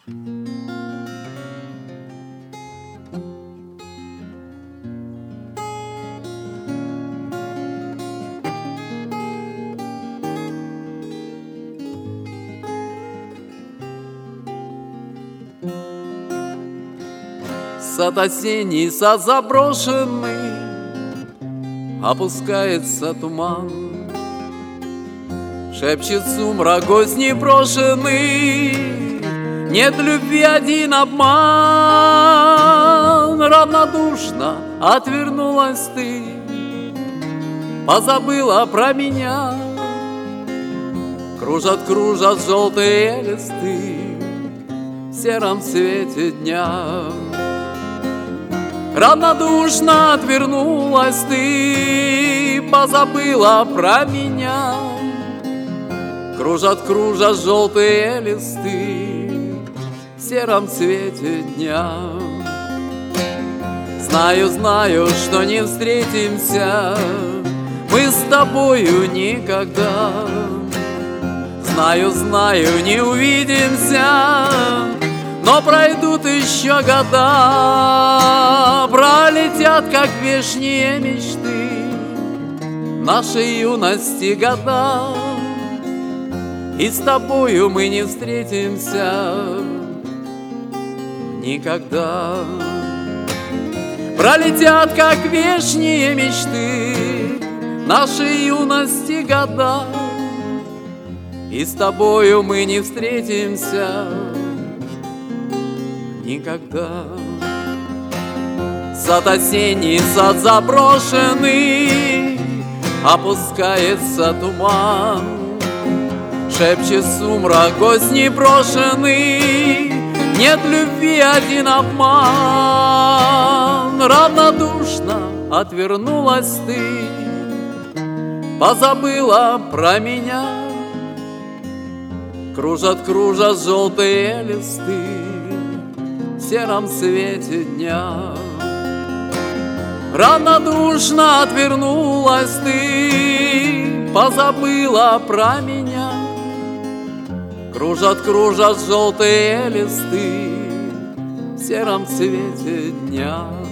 Сад осенний, сад заброшенный, опускается туман, шепчет сумрак, гость непрошенный, нет любви, один обман. Равнодушно отвернулась ты, позабыла про меня. Кружат желтые листы в сером свете дня. Равнодушно отвернулась ты, позабыла про меня. Кружат желтые листы в сером цвете дня. Знаю, что не встретимся мы с тобою никогда. Знаю, не увидимся, но пройдут еще года, пролетят, как вешние мечты, нашей юности года, и с тобою мы не встретимся никогда. Пролетят, как вешние мечты, нашей юности года, и с тобою мы не встретимся никогда. Сад осенний, сад заброшенный, опускается туман, шепчет сумрак, гость непрошенный, нет любви, один обман. Равнодушно отвернулась ты, позабыла про меня. Кружат желтые листы в сером свете дня. Равнодушно отвернулась ты, позабыла про меня. Кружат желтые листы в сером цвете дня.